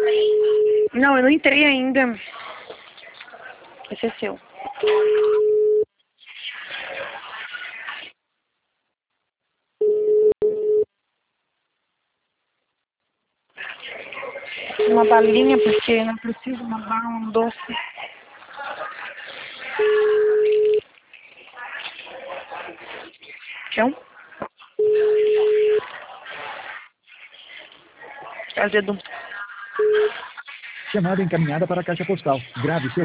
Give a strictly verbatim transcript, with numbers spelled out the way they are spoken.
Não, eu não entrei ainda. Esse é seu. Uma balinha, porque não preciso uma bala, um doce. Então? Azedo. Chamada encaminhada para a caixa postal. Grave seu